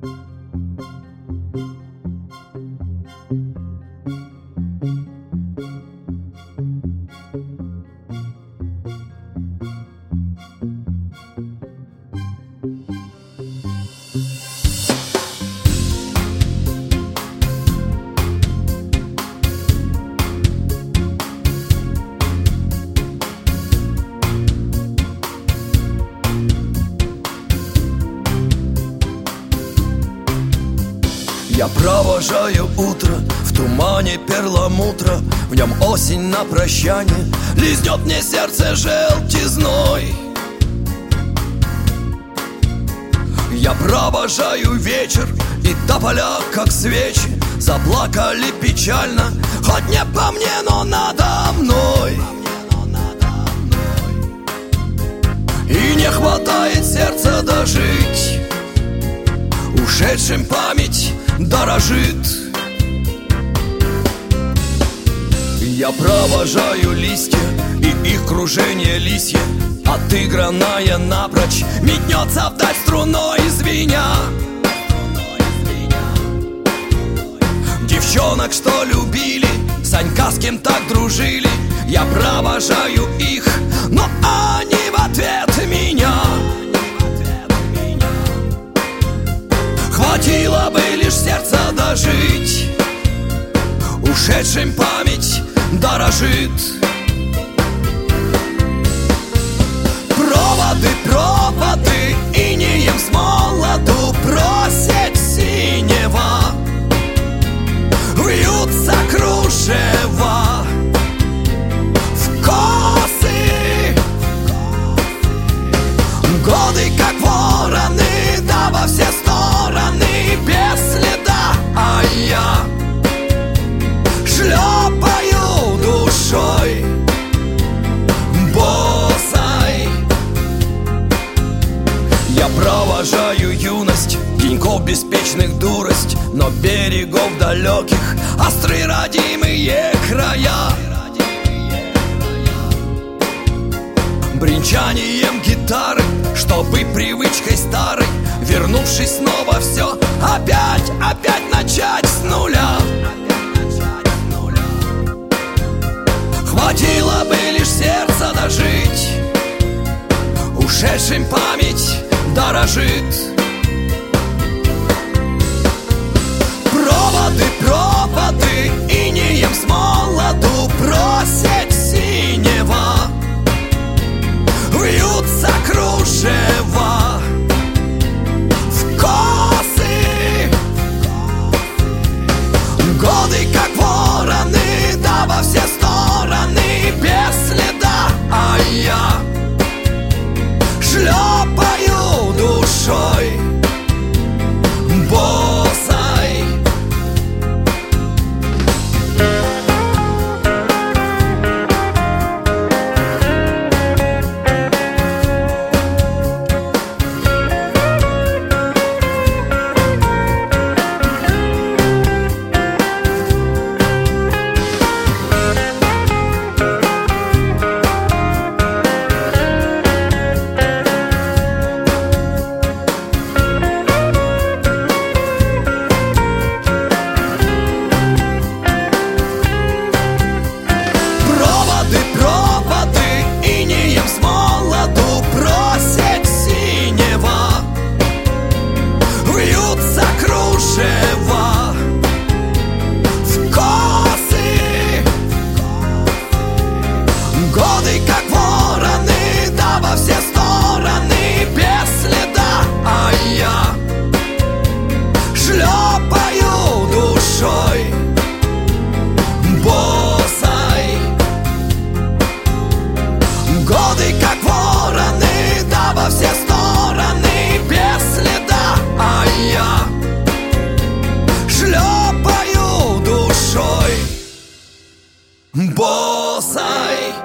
Я провожаю утро в тумане перламутра, в нем осень на прощание лизнет мне сердце желтизной. Я провожаю вечер, и тополя, как свечи, заплакали печально, хоть не по мне, но надо мной. И не хватает сердца дожить, ушедшим память дорожит. Я провожаю листья и их кружение лисье, отыгранная напрочь, метнется вдаль струной звеня. Девчонок, что любили, Санька, с кем так дружили, я провожаю их, но они в ответ меня. Хватило бы лишь сердца дожить, ушедшим память дорожит. Проводы, проводы, инеем с молоду просит синева, вьются кружева в косы. Годы, как вороны, да во все стороны без следа, а я шлепаю душой босой. Я провожаю юность, деньков беспечных дурость, но берегов далеких острые родимые края. Бренчанием гитары, чтобы привычкой старой, вернувшись снова, все опять начать с нуля. Хватило бы лишь сердца дожить, ушедшим память дорожит. Проводы, проводы, инеем с молоду просит синева, вьются кружева в косы. Годы, как вороны, да во все стороны без следа, а я шлепаю душой босой. Годы, как вороны, да во все стороны без следа, а я шлепаю душой босой. Годы, как вороны, да во все стороны без следа, а я шлепаю душой босой.